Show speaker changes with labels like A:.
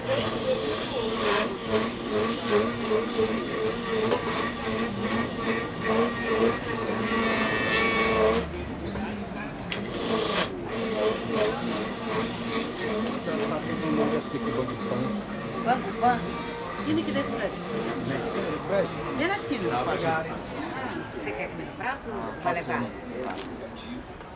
A: Banco. Esquina aqui desse prédio.
B: Na esquina do prédio?
A: Bem na esquina.
B: Não,
A: Você quer comer no prato? Vai levar?